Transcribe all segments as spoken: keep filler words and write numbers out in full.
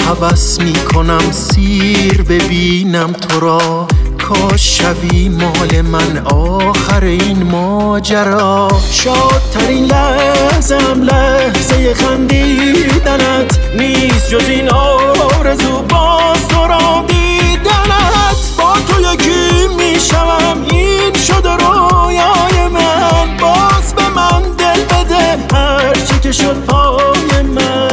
هوس میکنم سیر ببینم تو را، کاش شوی مال من آخر این ماجرا. شادترین لحظه‌ام لحظه خندیدنت نیست، جز این آرزو باز تو را دیدنت. با تو یکی میشوم این شده رویای من، باز به من دل بده هرچی که شد پای من.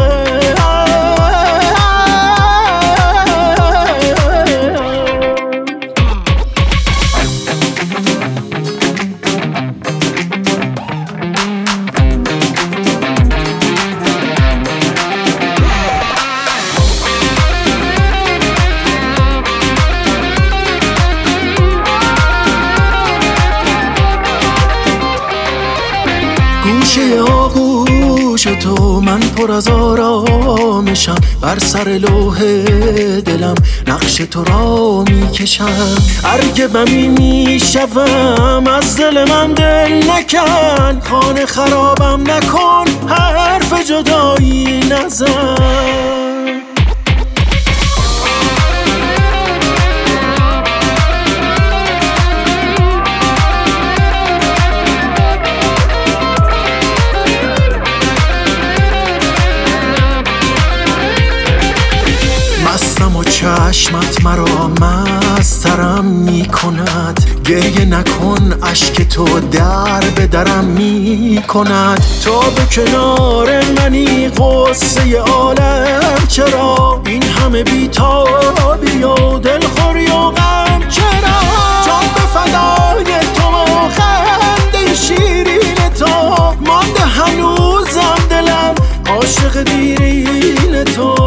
گوشه آغوش تو من پر از آرامشم، بر سر لوح دلم نقش تو را میکشم. ارگبمی میشوم از دل من دل نکن، خانه خرابم نکن حرف جدایی نزن. مستم و چشمت مرا مسترم می کند، گریه نکن اشک تو در به درم می کند. تا به کنار منی غصه عالم چرا، این همه بیتابی و دلخوری و غم چرا. جان به فدای تو و خنده شیرین تو، مانده هنوزم دلم عاشق دیرین تو.